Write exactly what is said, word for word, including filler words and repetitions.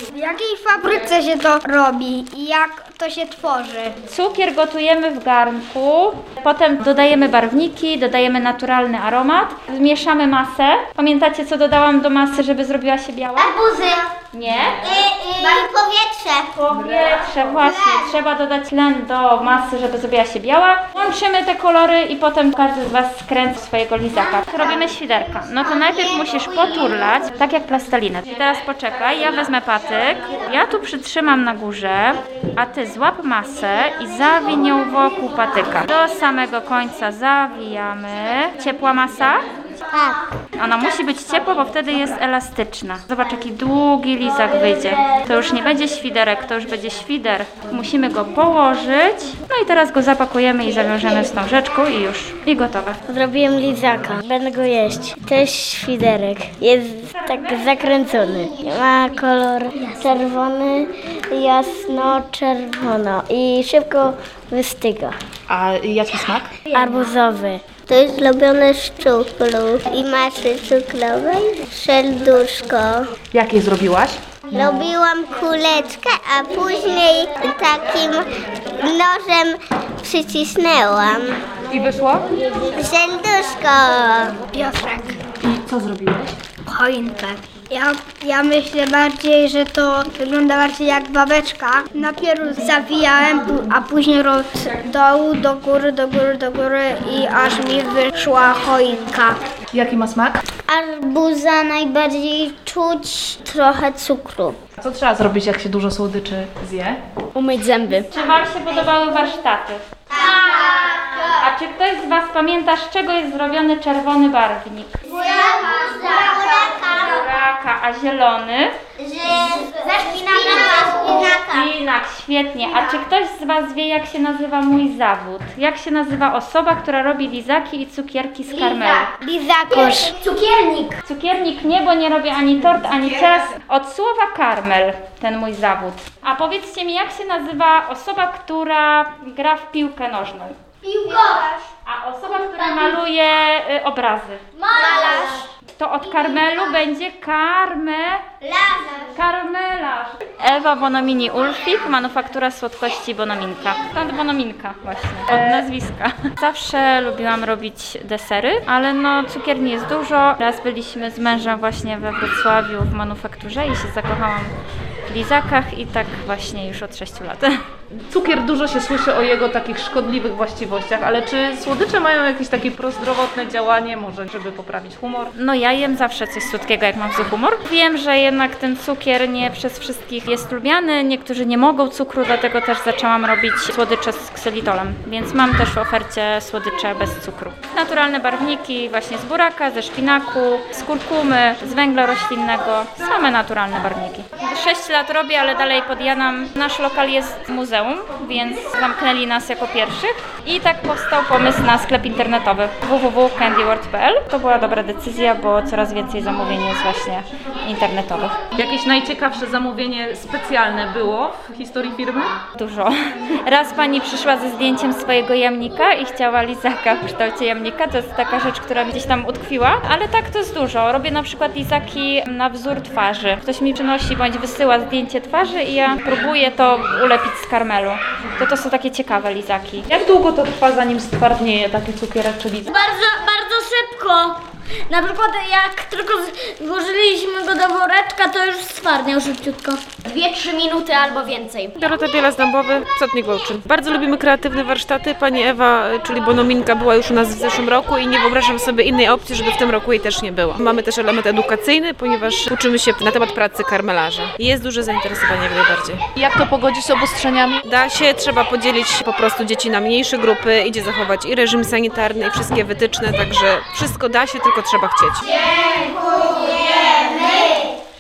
W jakiej fabryce się to robi i jak to się tworzy? Cukier gotujemy w garnku, potem dodajemy barwniki, dodajemy naturalny aromat, zmieszamy masę. Pamiętacie, co dodałam do masy, żeby zrobiła się biała? Arbuzy. Nie? I, i powietrze. Powietrze, właśnie. Trzeba dodać tlen do masy, żeby zrobiła się biała. Łączymy te kolory i potem każdy z Was skręci swojego lizaka. Robimy świderka. No to najpierw musisz poturlać, tak jak plastelinę. I teraz poczekaj, ja wezmę patyk, ja tu przytrzymam na górze, a Ty złap masę i zawij nią wokół patyka. Do samego końca zawijamy. Ciepła masa? Tak. Ona musi być ciepła, bo wtedy jest elastyczna. Zobacz, jaki długi lizak wyjdzie. To już nie będzie świderek, to już będzie świder. Musimy go położyć. No i teraz go zapakujemy i zawiążemy wstążeczką i już. I gotowe. Zrobiłem lizaka, będę go jeść. To jest świderek, jest tak zakręcony. Ma kolor czerwony, jasno-czerwono i szybko wystyga. A jaki smak? Arbuzowy. To jest zrobione z cukru i masy cukrowej, serduszko. Jakie zrobiłaś? Robiłam kuleczkę, a później takim nożem przycisnęłam. I wyszło? Serduszko. Piotrek. I co zrobiłeś? Choinkę. Ja, ja myślę bardziej, że to wygląda bardziej jak babeczka. Najpierw zawijałem, pu- a później od dołu do góry, do góry, do góry i aż mi wyszła choinka. Jaki ma smak? Arbuza najbardziej czuć trochę cukru. Co trzeba zrobić, jak się dużo słodyczy zje? Umyć zęby. Czy Wam się podobały warsztaty? A czy ktoś z Was pamięta, z czego jest zrobiony czerwony barwnik? Buraka, a zielony? Szpinak, świetnie. A czy ktoś z Was wie, jak się nazywa mój zawód? Jak się nazywa osoba, która robi lizaki i cukierki z karmelu? Lizakusz. Cukiernik. Cukiernik nie, bo nie robię ani tort, ani ciast. Od słowa karmel, ten mój zawód. A powiedzcie mi, jak się nazywa osoba, która gra w piłkę nożną? Piłkarz. A osoba, która maluje y, obrazy? Malarz. To od karmelu będzie karme... Lazarz. Karmelarz. Ewa Bonomini Ulfik, manufaktura słodkości Bonominka. Stąd Bonominka właśnie, od nazwiska. Zawsze lubiłam robić desery, ale no cukierni jest dużo. Raz byliśmy z mężem właśnie we Wrocławiu w manufakturze i się zakochałam w lizakach i tak właśnie już od sześciu lat. Cukier, dużo się słyszy o jego takich szkodliwych właściwościach, ale czy słodycze mają jakieś takie prozdrowotne działanie, może żeby poprawić humor? No ja jem zawsze coś słodkiego, jak mam zły humor. Wiem, że jednak ten cukier nie przez wszystkich jest lubiany, niektórzy nie mogą cukru, dlatego też zaczęłam robić słodycze z ksylitolem, więc mam też w ofercie słodycze bez cukru. Naturalne barwniki właśnie z buraka, ze szpinaku, z kurkumy, z węgla roślinnego, same naturalne barwniki. sześć lat robię, ale dalej podjadam. Nasz lokal jest muzeum, więc zamknęli nas jako pierwszych i tak powstał pomysł na sklep internetowy w w w kropka candy world kropka p l. To była dobra decyzja, bo coraz więcej zamówień jest właśnie internetowych. Jakieś najciekawsze zamówienie specjalne było w historii firmy? Dużo. Raz pani przyszła ze zdjęciem swojego jamnika i chciała lizaka w kształcie jamnika. To jest taka rzecz, która mi gdzieś tam utkwiła, ale tak to jest dużo. Robię na przykład lizaki na wzór twarzy. Ktoś mi przynosi bądź wysyła zdjęcie twarzy i ja próbuję to ulepić z karmelu. To to są takie ciekawe lizaki. Jak długo to trwa, zanim stwardnieje taki cukierek czy lizak? Bardzo, bardzo szybko. Na przykład jak tylko włożyliśmy go do woreczka, to już stwardniał szybciutko. Dwie, trzy minuty albo więcej. Dorota Bielas-Dębowy, Sotnik Wołczyn. Bardzo lubimy kreatywne warsztaty. Pani Ewa, czyli Bonominka, była już u nas w zeszłym roku i nie wyobrażam sobie innej opcji, żeby w tym roku jej też nie było. Mamy też element edukacyjny, ponieważ uczymy się na temat pracy karmelarza. Jest duże zainteresowanie jak najbardziej. Jak to pogodzić z obostrzeniami? Da się, trzeba podzielić po prostu dzieci na mniejsze grupy, idzie zachować i reżim sanitarny, i wszystkie wytyczne, także wszystko da się, tylko trzeba chcieć.